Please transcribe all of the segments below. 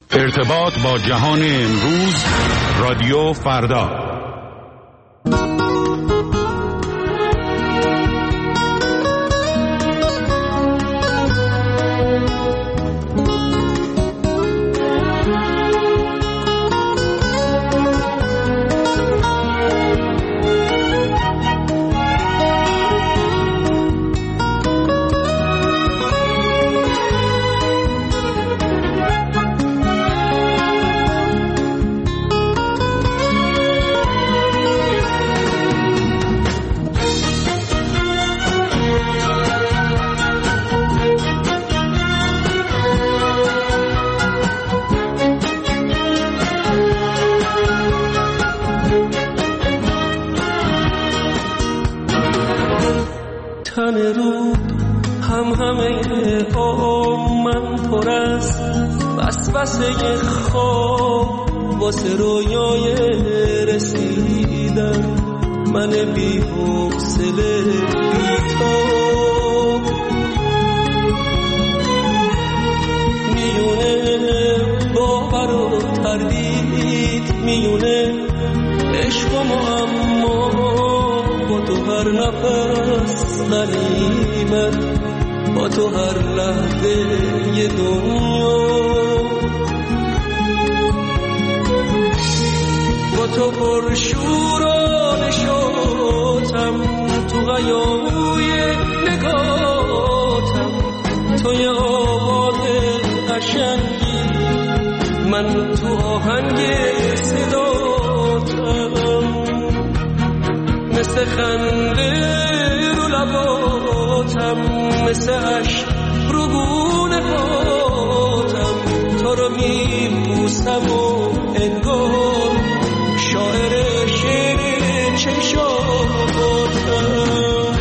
ارتباط با جهان امروز، رادیو فردا. واسه خواب واسه رویای رسیدن من بی حوصله بی تو میونه باور و تردید میونه عشق و معما با تو هر نفس غنیمت با تو هر لحظه یه دنیا با تو پر شور و نشاطم تو غیابوی نگاتم توی آواز قشنگی من تو آهنگ صداتم مثل خنده رو لباتم مثل عشق رو گونه پاتم تو رو میبوسم و انگار شاعر شعر چشاتم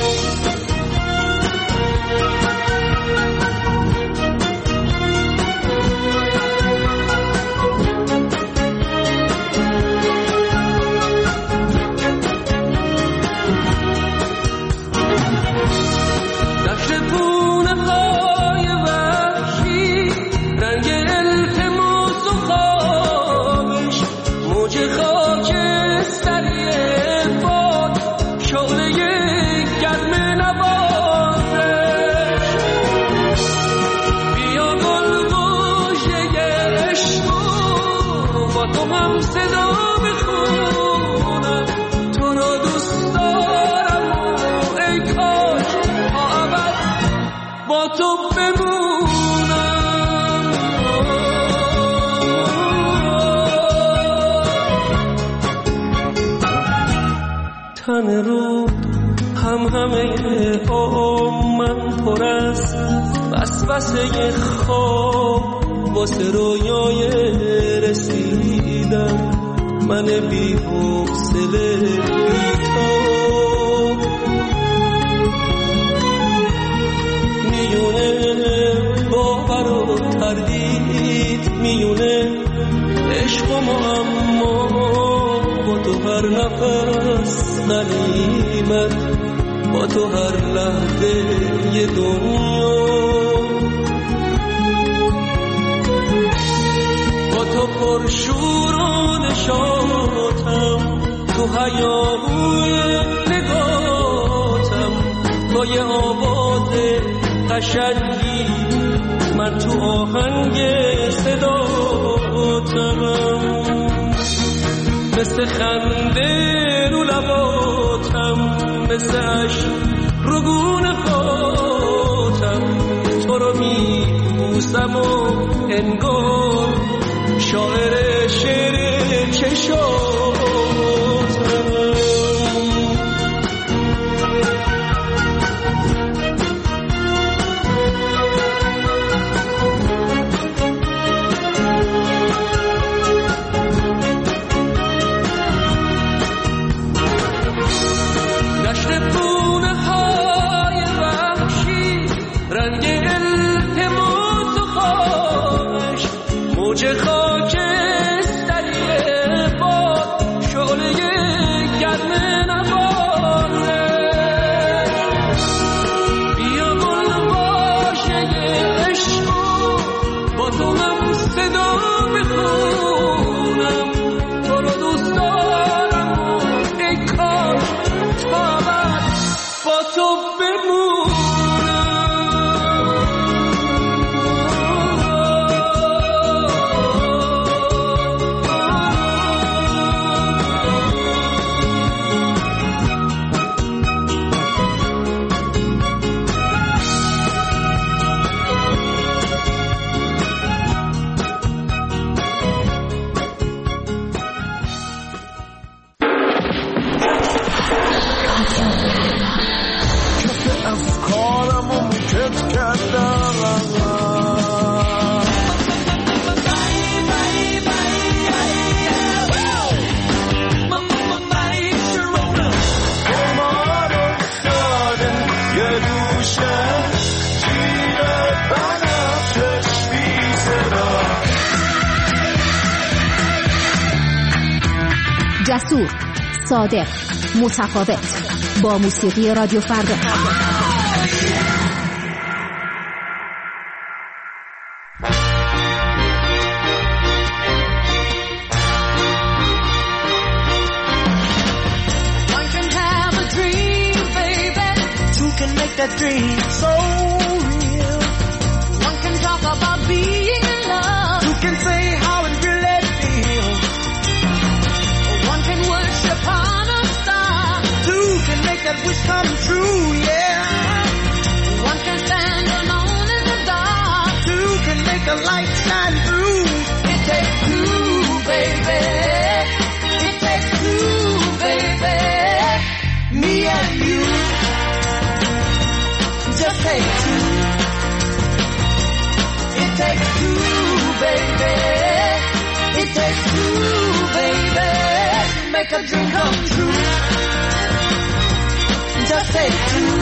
تن رو همه من پر از وسوسه خواب واسه رویای رسیدن من بی حوصله بی تو میونه باور و تردید میونه عشق و معما با تو هر نفس غنیمت با تو هر لحظه یه دنیا با تو پر شور و نشاطم تو هیاهوی نگاتم تو یه آواز قشنگی من تو آهنگ صداتم مثل خنده رو لباتم مثل عشق رو گونه خاتم تو رو میبوسم و انگار شاعر شعر چشاتم موج خاکستری باد شعله گرم نوازش بیا گل باشه عشق با تو هم صدا جسور، صادق، متفاوت، با موسیقی رادیو فردا. That dream so real. One can talk about being in love. Two can say how it really feels. One can worship on a star. Two can make that wish come true, yeah. One can stand alone in the dark. Two can make a light shine through. It takes two, baby. It takes two, baby. Me and you. Just take two. It takes two, baby. It takes two, baby. Make a dream come true. Just take two.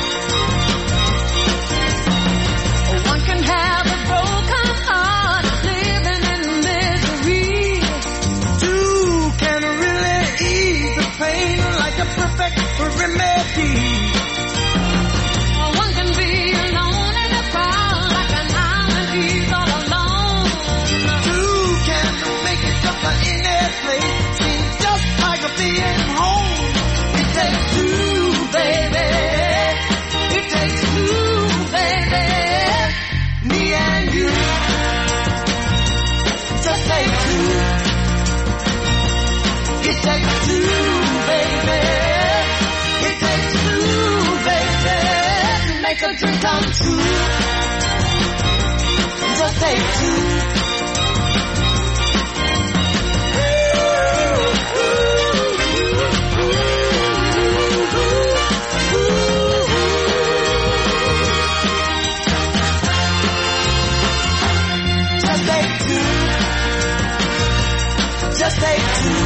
One can have a broken heart, living in misery. Two can really ease the pain like a perfect remedy. Seems just like a being home. It takes two, baby. It takes two, baby. Me and you. Just take two. It takes two, baby. It takes two, baby. To make a dream come true. Just take two. Just take two.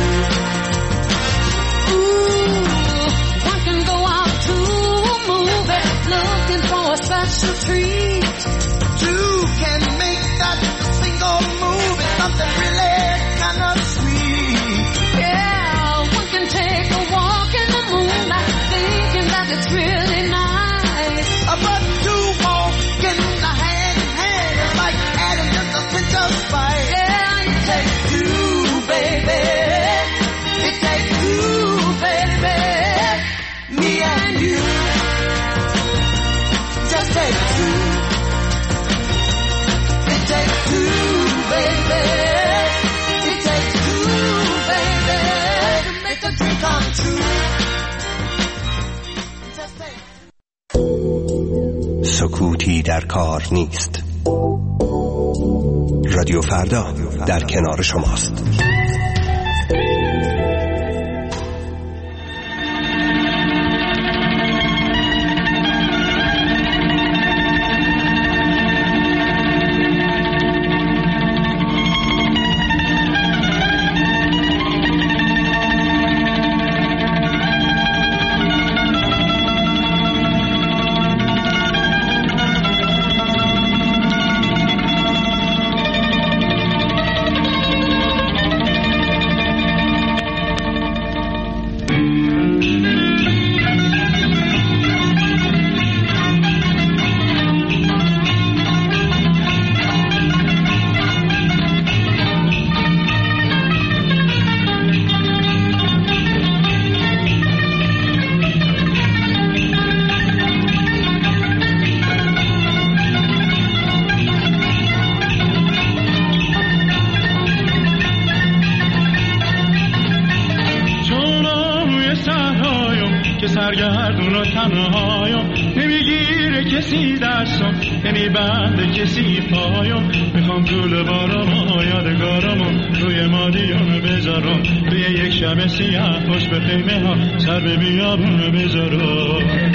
Ooh, one can go out to a movie looking for a special treat. Two can make that single move. It's something really kind of sweet. Yeah, one can take a walk in the moonlight thinking that it's really nice. But two walking hand in hand is like adding just a pinch of spice. Yeah, it takes two. Baby, it takes two, baby, me and you. Just take two. It takes two, baby. It takes two, baby, to make a dream come true. Just take. سکوتی در کار نیست. رادیو فردا در کنار شماست. سرگردون و تنهایم نمیگیره کسی دستم نمیبنده کسی پایم میخوام طول بارم یادگارم روی مادیون بذارم روی یک شب سیاه خوش به خیمه ها سر به بیابون بذارم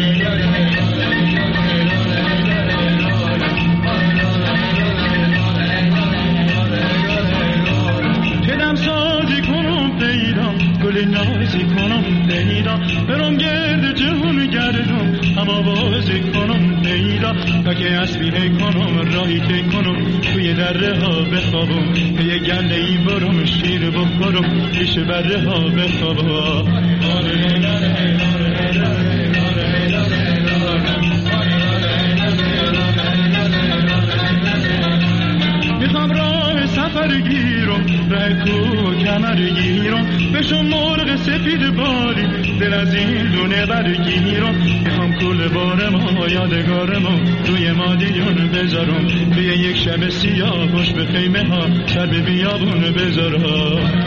کدم سازی کنم پیدا گل نازی کنم پیدا برم گرد جهون گردم اما بازی کنم پیدا تا که اسبیه کنم راهی که کنم توی دره ها بخوابم، به یه گله ای برم شیر بخورم، پیش بره ها بخوابم. میخوام راه سفر گیرم، ره کوه کمر گیرم، بشم مرغ سفید بالی، دل از این دونه برگیرم. میخوام کل بارم یادگارم روی مادیون بذارم، توی یک شب سیاه پشت به خیمه ها سر به بیابون بذارم.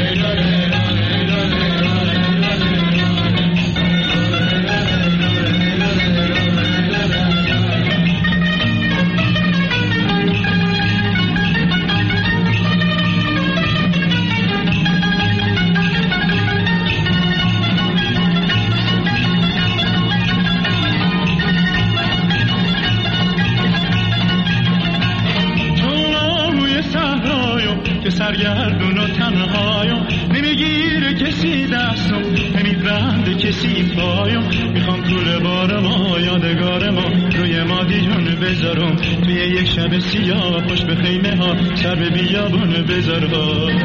سرگردون و تنهایم، نمیگیره کسی دستم، نمیبنده کسی پایم. میخوام طول بارم و یادگارم روی مادیون بذارم، توی یک شب سیاه پشت به خیمه ها سر به بیابون بذارم.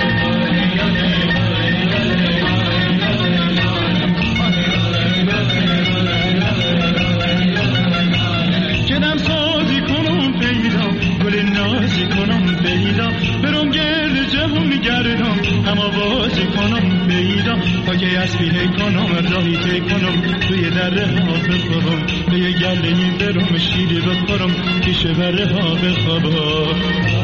کدم سازی کنم پیدا، گل نازی کنم پیدا، برم گرد جهون میگردم، اما بازی کنم پیدا، تا که از پیله کنم راهی تی کنم، توی دره ها بخوابم، به یه گلهی برم شیری بخورم، پیش بره ها بخوابم.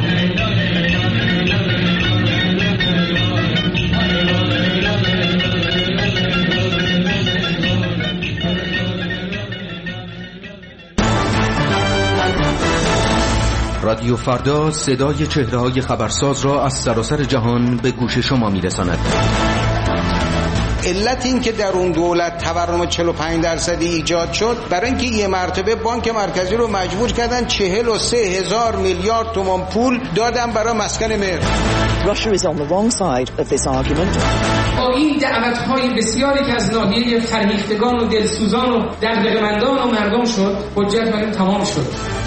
رادیو فردا صدای چهره‌های خبرساز را از سراسر جهان به گوش شما می‌رساند. علت این که در اون دولت تورم 45% ایجاد شد، برای اینکه یه مرتبه بانک مرکزی رو مجبور کردن 43,000 میلیارد تومان پول دادن برای مسکن مهر. Russia is on the wrong side of this argument. با این دعوت‌های بسیاری که از ناحیه فرهیختگان و دلسوزان و دغدغه‌مندان و مردم شد، حجت بر این تمام شد.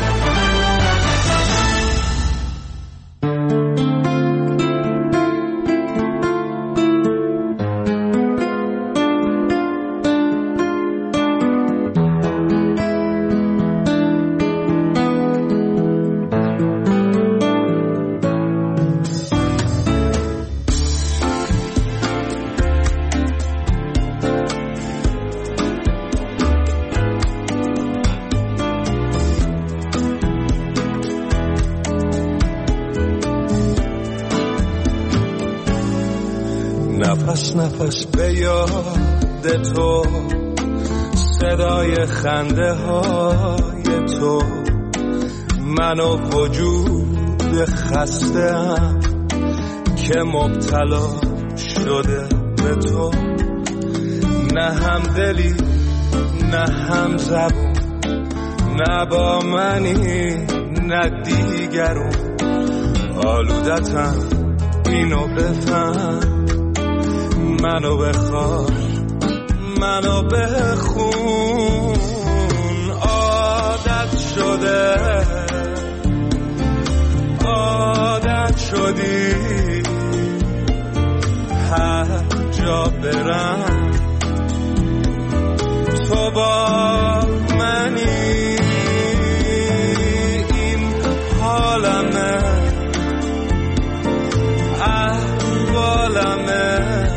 نفس نفس به یاد تو، صدای خنده های تو، من و وجود خسته‌ام که مبتلا شده به تو. نه هم دلی نه هم زبون، نه با منی نه دیگرون. آلودتم اینو بفهم، منو بخواه منو بخون. عادت شده عادت شدی، هر جا برم تو با منی. این حالمه احوالمه،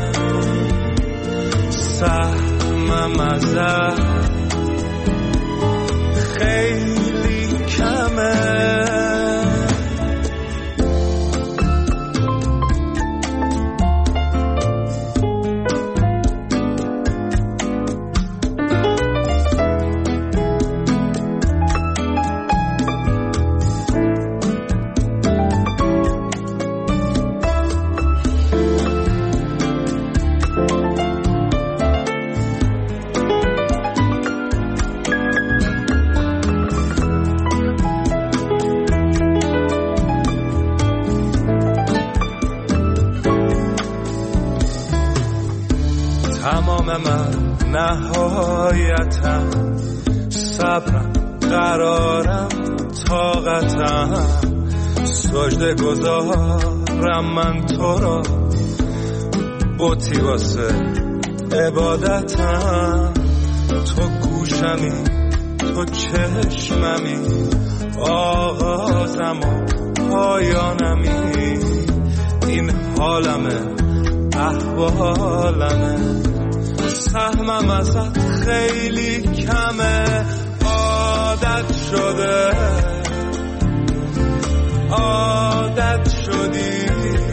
سهمم ازت خیلی کمه. تمام من نهایتم، صبرم قرارم طاقتم، سجده گذارم من تو را، بطی واسه عبادتم. تو گوشمی، تو چشممی، آغازم و پایانمی. این حالمه، احوالمه، سهمم ازت خیلی کمه. عادت شده، عادت شدی،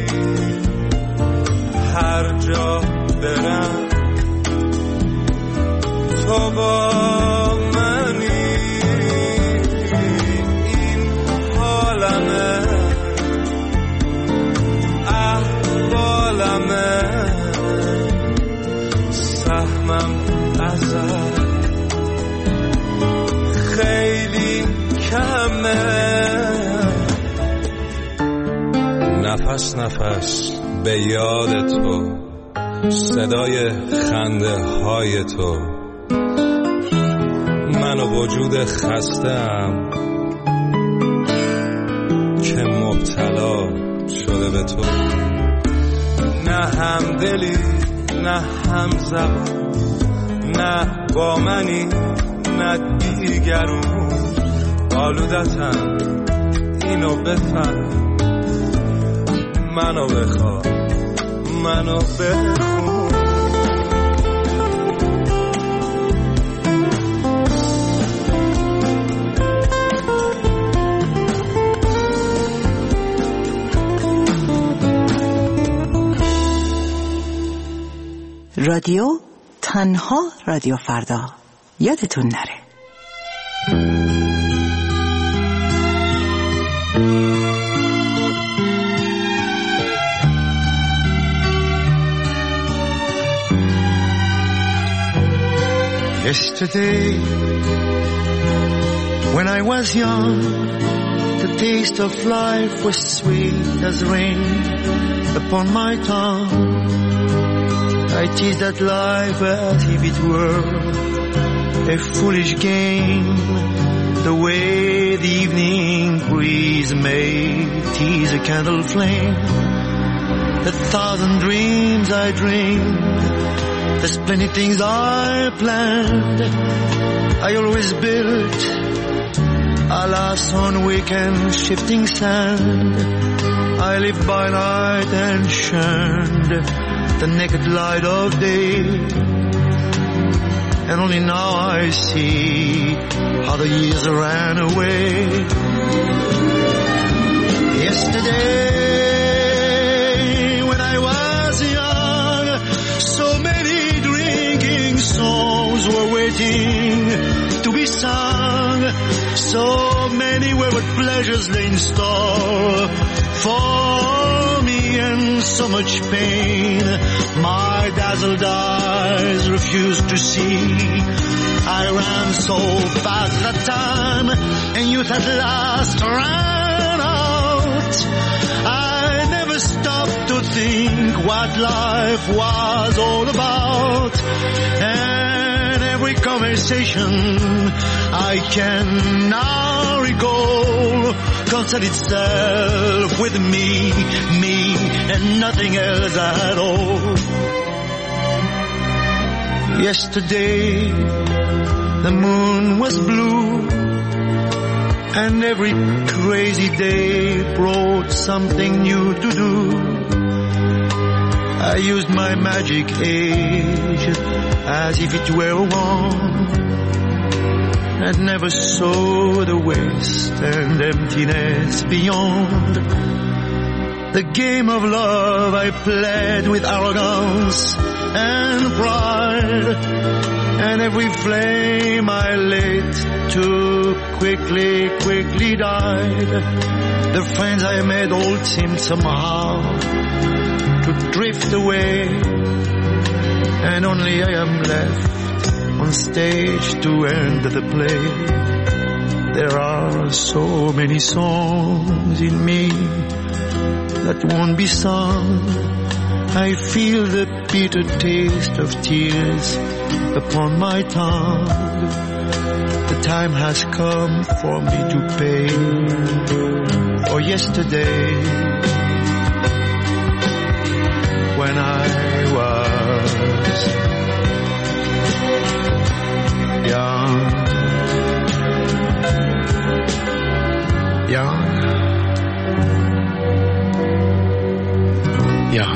هر جا برم تو با منی. این حالمه، احوالمه، سهمم ازت خیلی کمه. نفس نفس به یاد تو، صدای خنده های تو، من و وجود خسته‌ام که مبتلا شده به تو. نه هم دلی، نه هم زبان، نه با منی، نه دیگرون. آلودتم، اینو بفهم، منو بخواه، منو بخون. رادیو تنها رادیو فردا، یادتون نره. Yesterday, when I was young, the taste of life was sweet as rain upon my tongue. I teased at life as if it were a foolish game, the way the evening breeze may tease a candle flame. The thousand dreams I dreamed, there's plenty things I planned, I always built, alas on weekend shifting sand. I lived by night and shunned the naked light of day, and only now I see how the years ran away. Yesterday, when I was young, so many drinking songs were waiting to be sung. So many wayward pleasures lay in store for me, and so much pain my dazzled eyes refused to see. I ran so fast that time, and youth at last ran out. I never stopped to think what life was all about, and every conversation I can now recall concerned itself with me, and nothing else at all. Yesterday, the moon was blue, and every crazy day brought something new to do. I used my magic age as if it were one, and never saw the waste and emptiness beyond. The game of love I played with arrogance and pride, and every flame I lit too quickly died. The friends I made all seemed somehow to drift away, and only I am left on stage to end the play. There are so many songs in me that won't be sung. I feel the bitter taste of tears upon my tongue. The time has come for me to pay or yesterday, when I was young, young, young.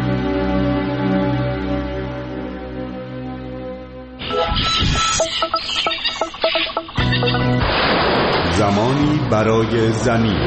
زمانی برای زمین.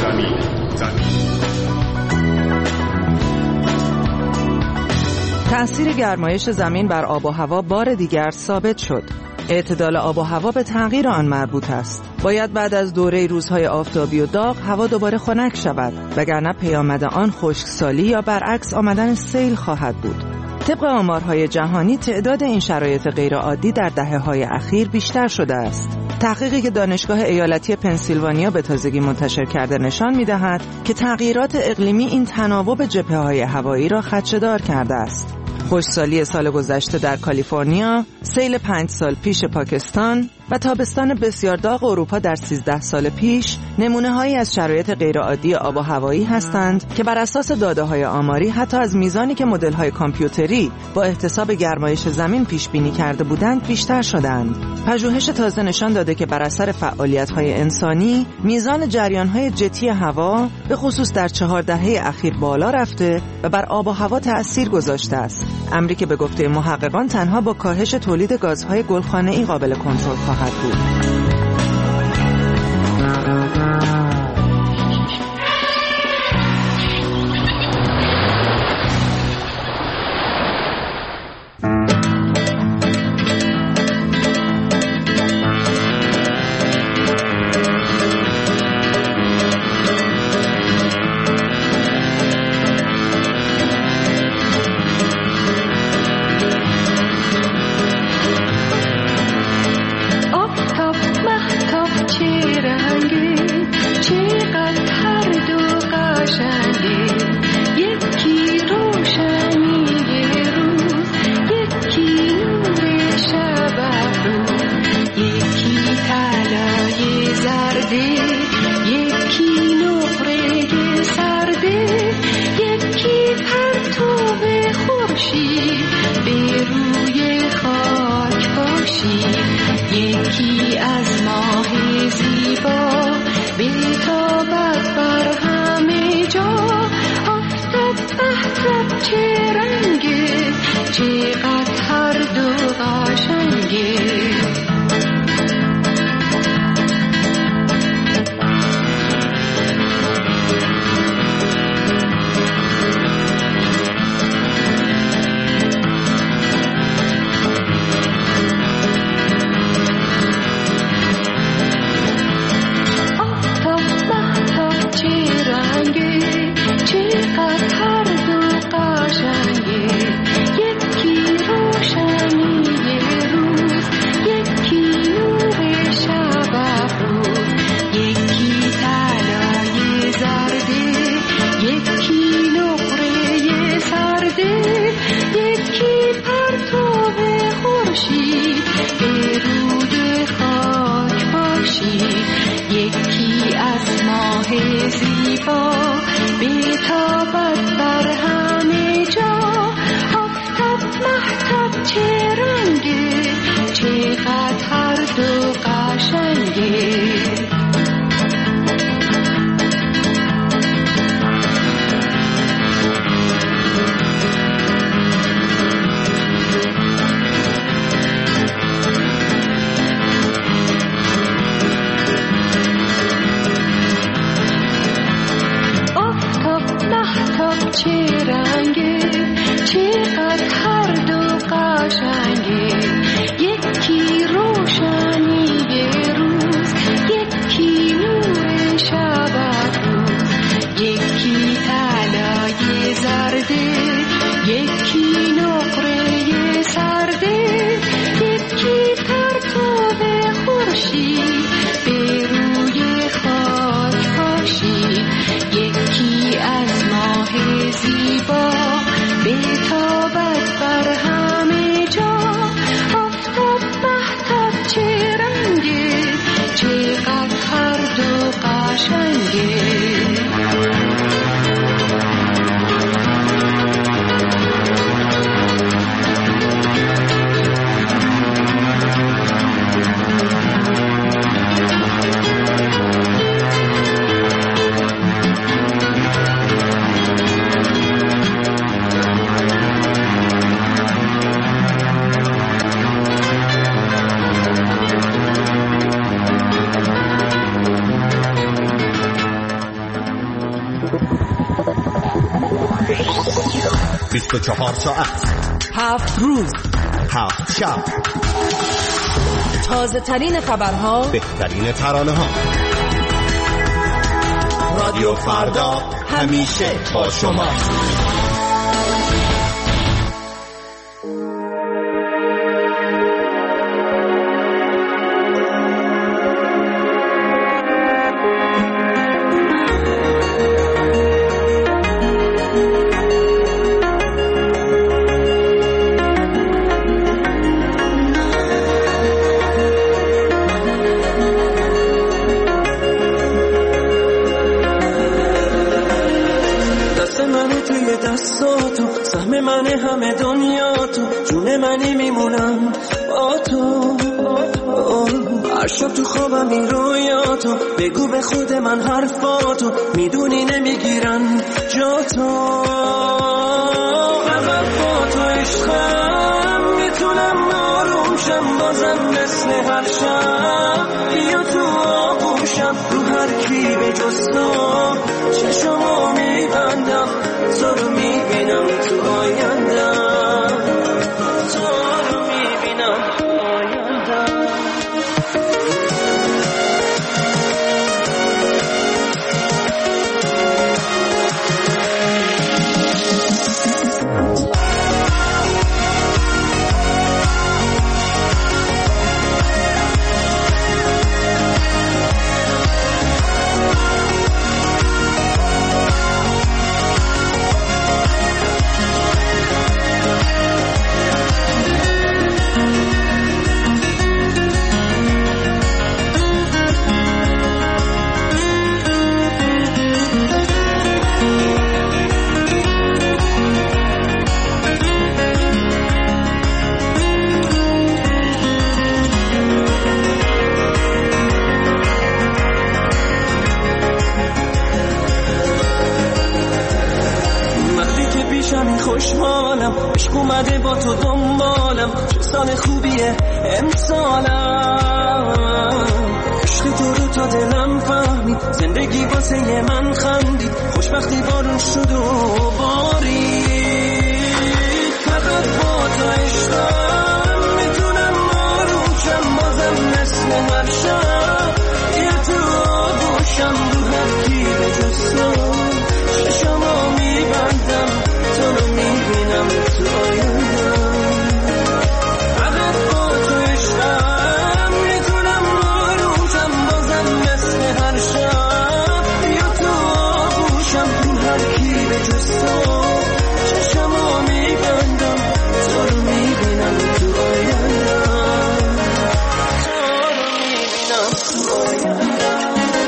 تأثیر گرمایش زمین بر آب و هوا بار دیگر ثابت شد. اعتدال آب و هوا به تغییر آن مربوط است. باید بعد از دوره روزهای آفتابی و داغ هوا دوباره خنک شود، وگرنه پیامد آن خشکسالی یا برعکس آمدن سیل خواهد بود. طبق آمارهای جهانی تعداد این شرایط غیرعادی در دهه‌های اخیر بیشتر شده است. تحقیقی که دانشگاه ایالتی پنسیلوانیا به تازگی منتشر کرده نشان می‌دهد که تغییرات اقلیمی این تناوب جبهه‌های هوایی را خدشه‌دار کرده است. خشکسالی سال گذشته در کالیفرنیا، سیل 5 سال پیش پاکستان و تابستان بسیار داغ اروپا در 13 سال پیش نمونه‌هایی از شرایط غیرعادی آب و هوایی هستند که بر اساس داده‌های آماری حتی از میزانی که مدل‌های کامپیوتری با احتساب گرمایش زمین پیش بینی کرده بودند بیشتر شدند. پژوهش تازه نشان داده که بر اثر فعالیت‌های انسانی میزان جریان‌های جتی هوا به خصوص در 4 دهه اخیر بالا رفته و بر آب و هوا تأثیر گذاشته است. امری که به گفته محققان تنها با کاهش تولید گازهای گلخانه‌ای قابل کنترل خواهد بود. چقدر هر دو قشنگه 24 ساعت 7 روز 7 شب، تازه ترین خبرها، بهترین ترانه ها. رادیو فردا همیشه با شما. همه دنیا تو جون منی میمونم با تو. هر شب تو خوابم این رویاتو، بگو به خود من حرفاتو، میدونی نمیگیرن جا تو. فقط با تو عشقم میتونم آروم شم، بازم مثل هر شب بیا تو آغوشم. رو هر کی به جز تو چشمو میبندم، تو رو میبینم تو آیندم، تو رو میبینم تو آیندم. خوشحالم عشق اومده با تو دنبالم، چه سال خوبیه امسالم. عشق تو رو تا دلم فهمید، زندگی واسه من خندید، خوشبختی بارون شد و بارید. فقط با تو عشقم میتونم آروم شم، بازم مثل هر شب یه تو آغوشم. رو هر کی به جز تو چشمو میبندم، تو رو میبینم تو آیندم. فقط با تو عشقم میتونم آروم شم، بازم مثل هر شب بیا تو آغوشم. رو هر کی به جز تو چشمو میبندم، تو رو میبینم تو آیندم، تو رو میبینم تو آیندم.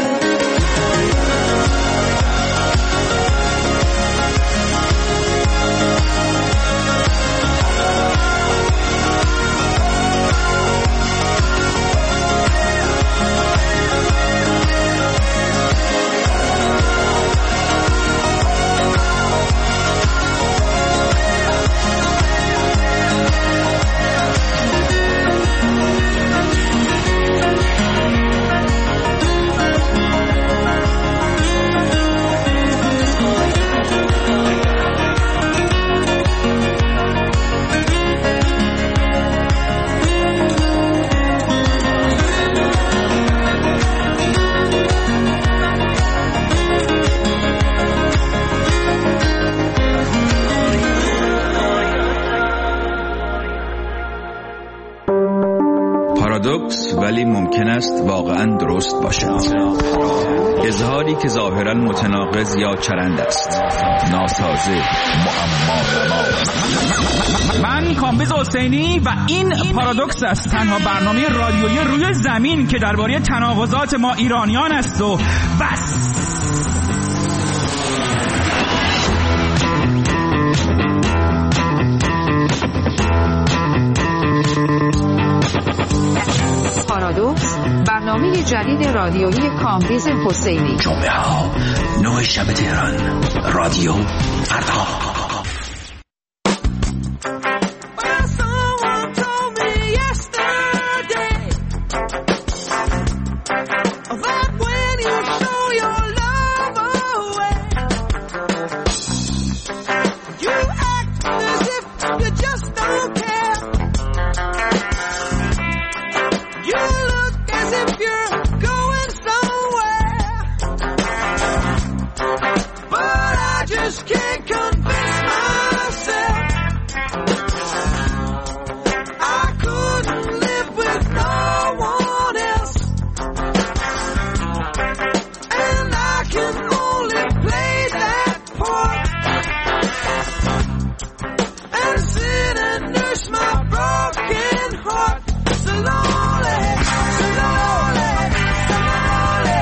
پارادوکس ولی ممکن است واقعا درست باشد. اظهاری که ظاهرا متناقض یا چرند است، ناسازه، معما. من کامبیز حسینی و این پارادوکس است، تنها برنامه رادیویی روی زمین که درباره تناقضات ما ایرانیان است و بس. پارادوکس، برنامه جدید رادیویی کامبیز حسینی. جمعه ها 9 شب تهران، رادیو فردا. just can't convince myself I couldn't live with no one else, and I can only play that part and sit and nurse my broken heart. So lonely, so lonely, so lonely,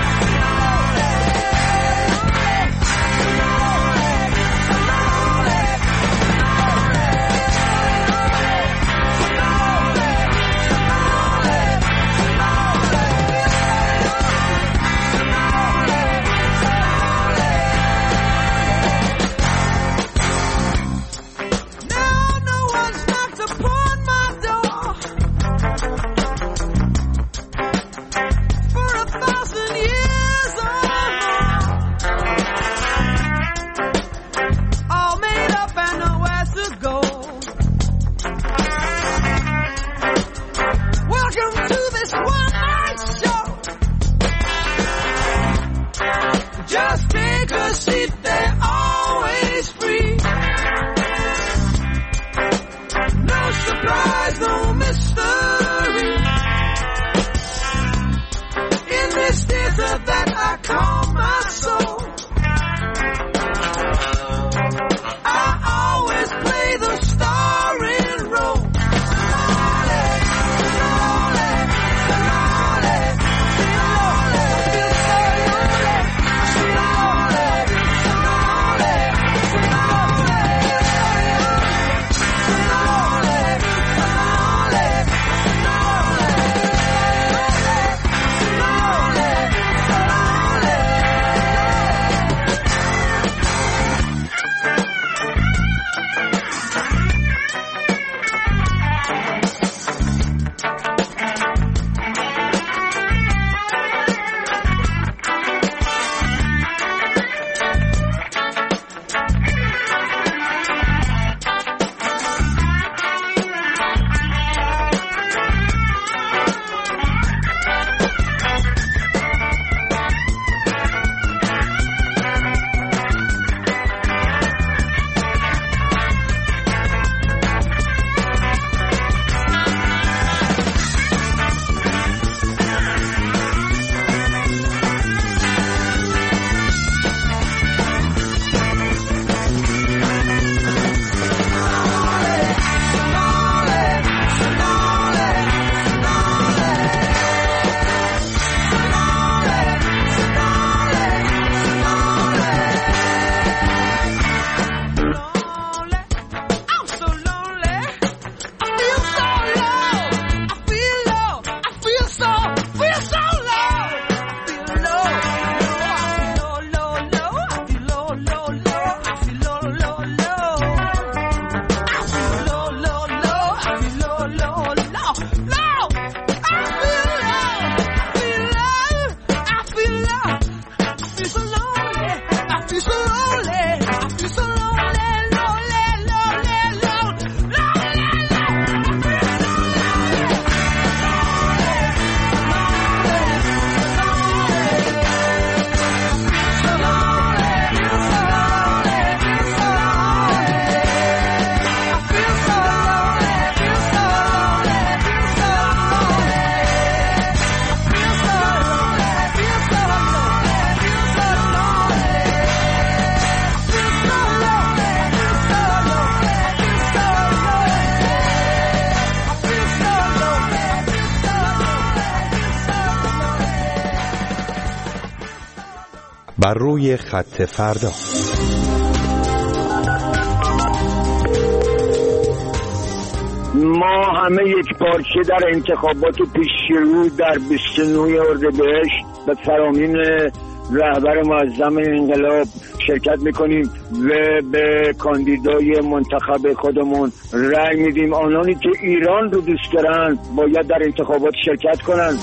بر روی خط فردا. ما همه یک پارچه در انتخابات پیشرو در 29 اردیبهشت به فرامین رهبر معظم انقلاب شرکت میکنیم و به کاندیدای منتخب خودمون رأی میدیم. آنانی که ایران رو دوست دارن باید در انتخابات شرکت کنن.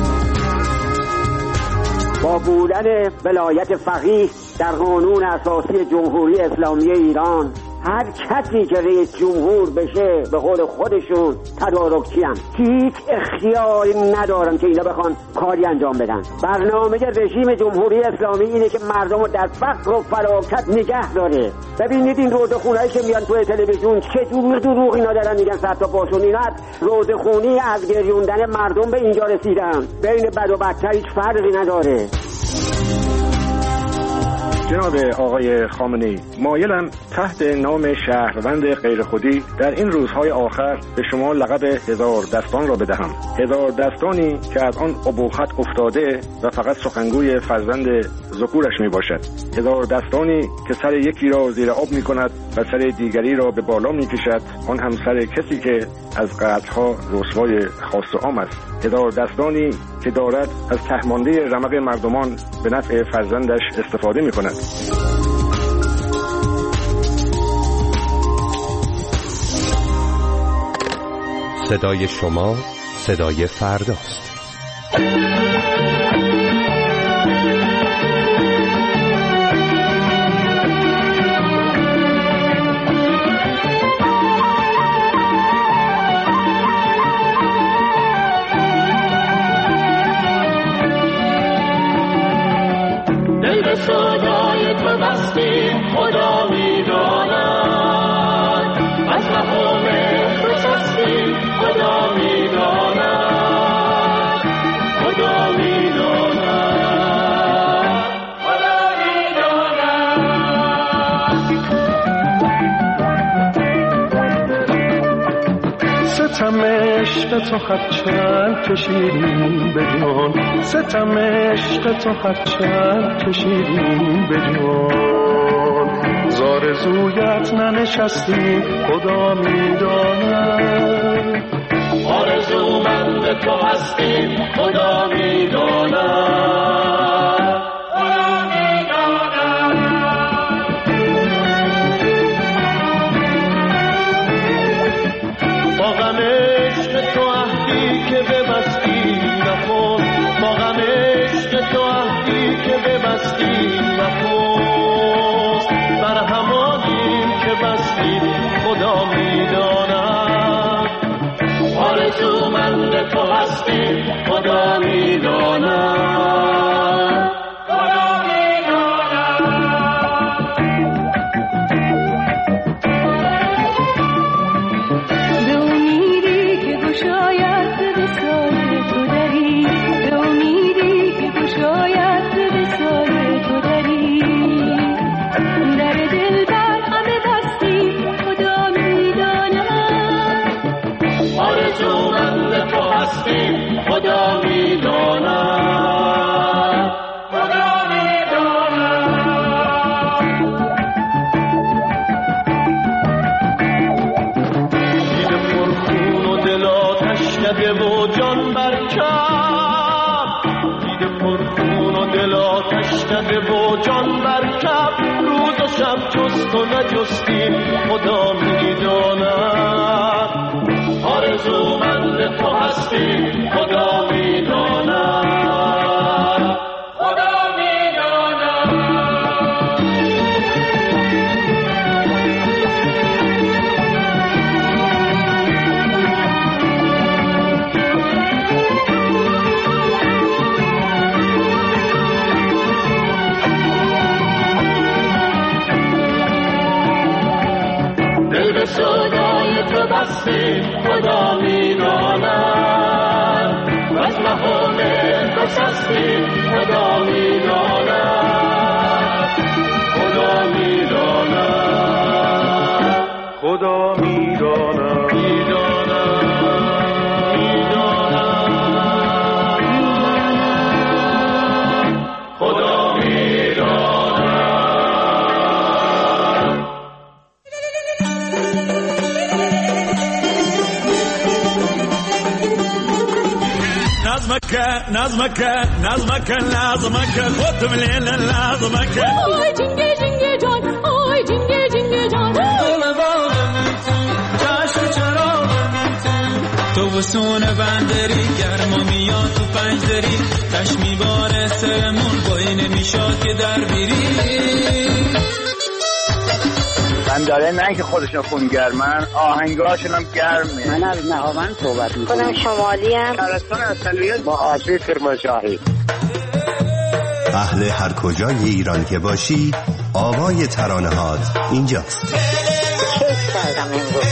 با بودن ولایت فقیه در قانون اساسی جمهوری اسلامی ایران هر کسی که رئیس جمهور بشه به قول خودشون تدارکچی‌ام، هیچ اختیاری ندارن که اینا بخوان کاری انجام بدن. برنامه رژیم جمهوری اسلامی اینه که مردم رو در فقر و فلاکت نگه داره. ببینید این رودخونه‌ای که میان توی تلویزیون چه جور دروغ اینا دارن میگن، صد تا پاشون اینا رودخونی از گریوندن مردم به اینجا رسیدن. بین بد و بدتر هیچ فرقی نداره. جناب آقای خامنه‌ای، مایلم تحت نام شهروند غیرخودی در این روزهای آخر به شما لقب هزار دستان را بدهم. هزار دستانی که از آن ابهت افتاده و فقط سخنگوی فرزند ذکورش می باشد. هزار دستانی که سر یکی را زیر آب می کند و سر دیگری را به بالا می کشد، آن هم سر کسی که از قتل‌ها رسوای خاص و عام است. هزار دستانی که دارد از تهمانده رمق مردمان به نفع فرزندش استفاده می کند. صدای شما صدای فرداست. صدای تو بستی خدا میداند، از مقام تو سستی خدا میداند، خدا میداند، خدا میداند. ستم عشق تو خرچند کشیدیم به جان، ستم عشق تو خرچند کشیدیم به جان، زارزویت ننشستی خدا میداند، آرزومند تو هستی خدا میداند، خدا میداند. با غم عشق تو عهدی که ببستی نکن، با غم عشق تو عهدی که ببستی نکن، بر همانیم که بستی خدا میداند، آرزومند تو هستی خدا میداند، خدا میداند. به امیدی که گشاید به سایه تو دری، به امیدی که گشاید به سایه تو دری، در دل بر همه بستی خدا میداند، آرزومند تو هستی خدا میداند، خدا میداند. دیده پرخون و دل آتش کده و جان برکب، دیده پرخون و دل آتش کده و جان برکب، روز و شب جست و نجستی خدا میداند، آرزومند تو هستی خدا میداند، خدا میداند. دل به صدای تو بستی خدا میداند، و از مقام تو سستی خدا میداند، خدا میداند، خدا میداند، خدا میداند. نظمك خد من لازمك آی جنگه جنگه جان، آی جنگه جنگه جان، دل باغم چشم چراغم تو وسون بندری گرما میاد تو پنجدری، تش میباره سرمون بایی نمیشاد که در بیری، من داره نه که خودشون خونگرمن، آهنگاشون هم گرمه. من از نهاوند صحبت میکنم. خودم شمالی ام. شهرستان اصلیت با آبی کرمانشاهی. اهل هر کجای ایران که باشی، آوای ترانه‌هات اینجاست. کیف کردم امروز.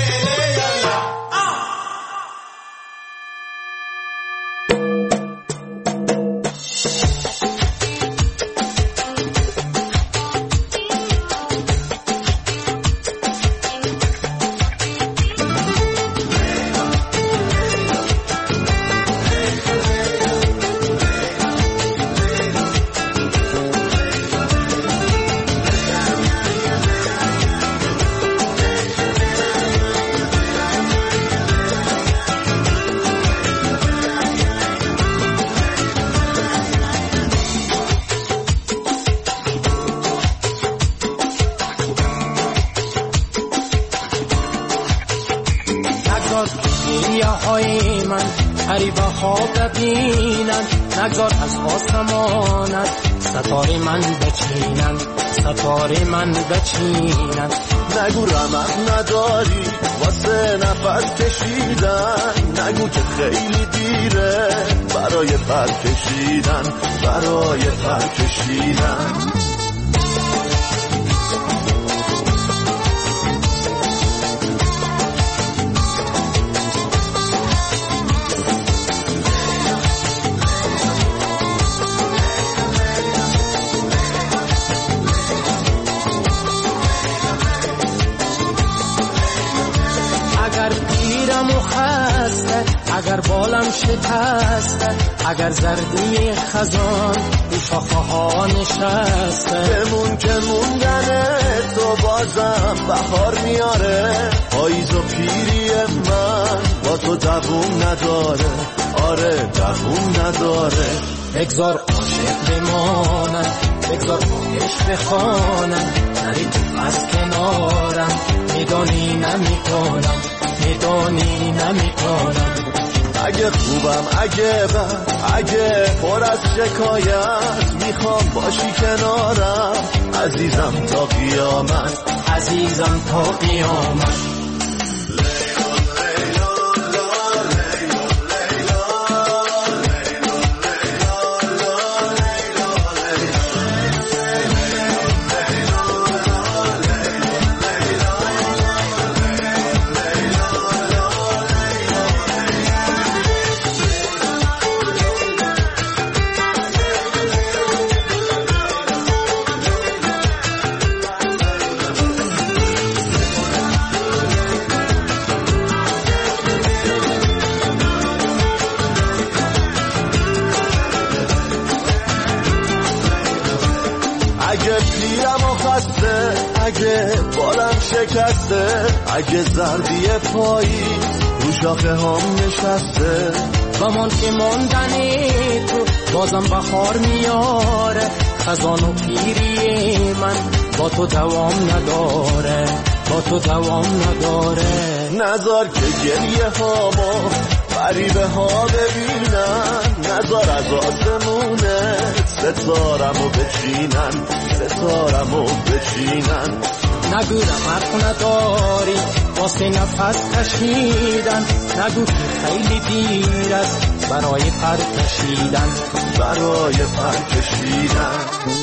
نگذار از آسمانت ستاره من بچینن، ستاره من بچینن. نگو رمق نداری واسه نفس کشیدن، نگو که خیلی دیره برای پر کشیدن، برای پر کشیدن. اگر بالم شکسته، اگر زردی خزان رو شاخه ها نشسته، بمون که موندن تو بازم بهار میاره. پاییز و پیری من با تو دووم نداره، آره دووم نداره. بگذار عاشق بمانم، بگذار عشق بخوانم، نری تو از کنارم، میدانی نمیکنم، میدانی نمیکنم. اگه خوبم اگه بد اگه پر از شکایت، میخوام باشی کنارم عزیزم تا قیامت، عزیزم تا قیامت. اگه بالم شکسته، اگه زردی پایی رو شاخه هم نشسته، بمان که موندنی تو بازم بخار میاره. خزان و پیری من با تو دوام نداره، با تو دوام نداره. نذار که گریه هامو غریبه ها ببینن، نذار از آسمونه ستارمو بچینن، ستارمو بچینن. نگو رمق نداری واسه نفس کشیدن، نگو که خیلی دیر است برای پر کشیدن، برای پر کشیدن.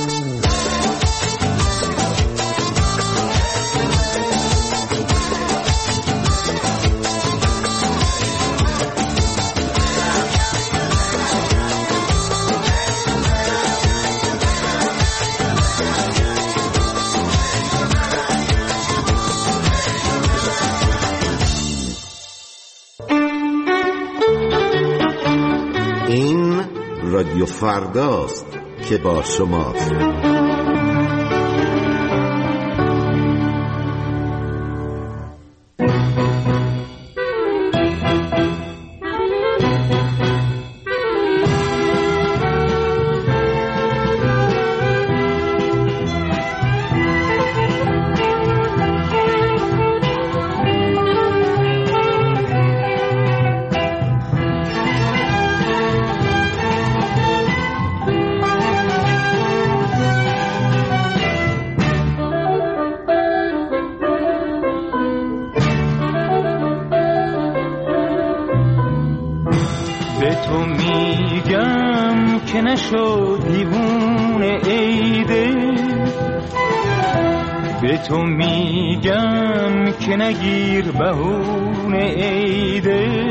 رادیو فرداست که با شماست. که نشد دیوونه ایده، به تو میگم که نگیر بهونه ایده.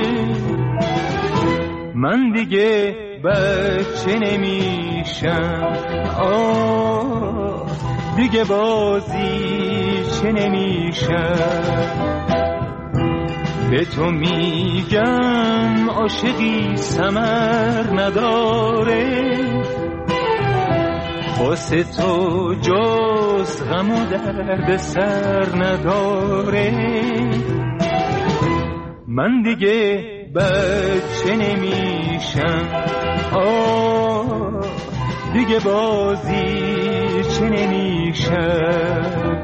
من دیگه بچه نمیشم، دیگه بازی چه نمیشم. به تو میگم عاشقی ثمر نداره، واسه تو جز غم و درد سر نداره. من دیگه بچه نمیشم، دیگه بازی چه نمیشم.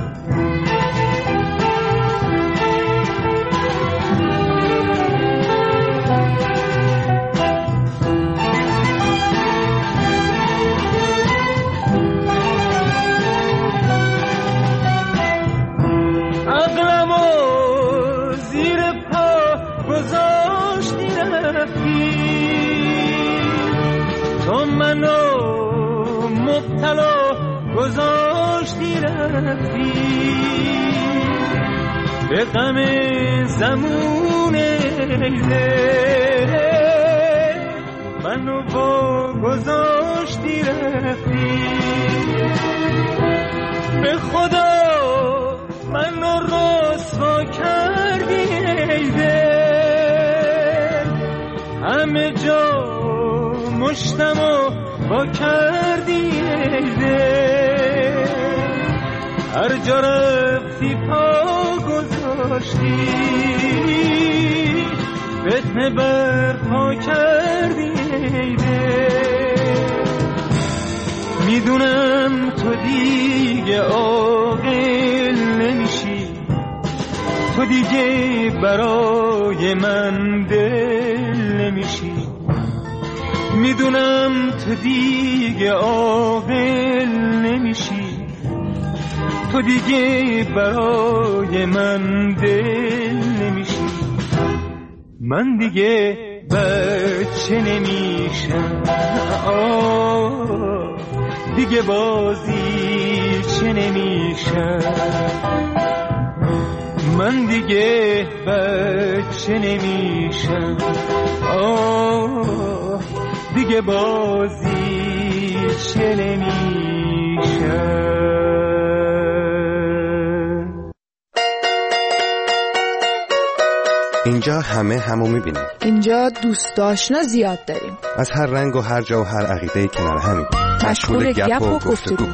تو منو مبتلا گذاشتی رفتی، به غم زمون لیله منو با گذاشتی رفتی. به خدا منو رسوا کردی همه جا مشتمو با کردی هر جا رفتی پا گذاشتی، فتنه برپا کردی. میدونم تو دیگه عاقل نمیشی، تو دیگه برای من دل نمیشی. میدونم تو دیگه عاقل نمیشی، تو دیگه برای من دل نمیشی. من دیگه بچه نمیشم، دیگه بازی چه نمیشم. من دیگه بچه نمیشم، دیگه بازی چه نمیشم. اینجا همه همو میبینیم. اینجا دوست آشنا زیاد داریم، از هر رنگ و هر جا و هر عقیده‌ای کنار همیم، مشغول گپ و گفتگو.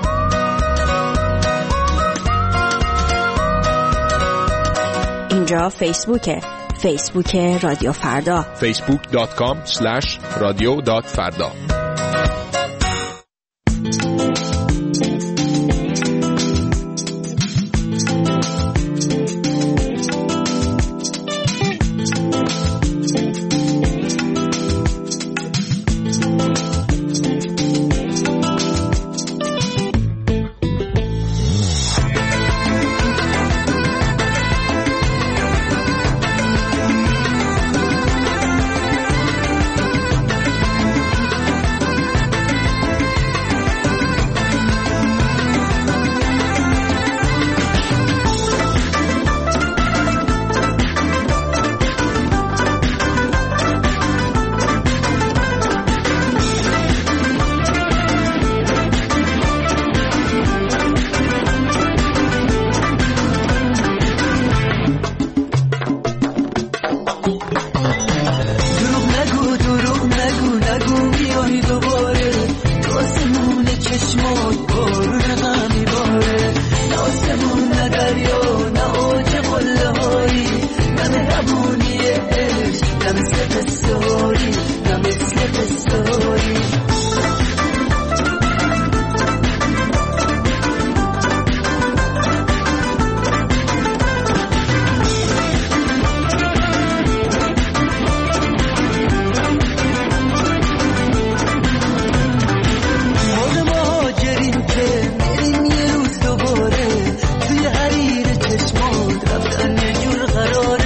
اینجا فیسبوک رادیو فردا، facebook.com/radio.farda.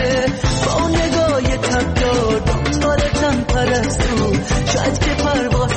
شاید که پرواز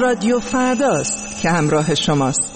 رادیو فرداست که همراه شماست.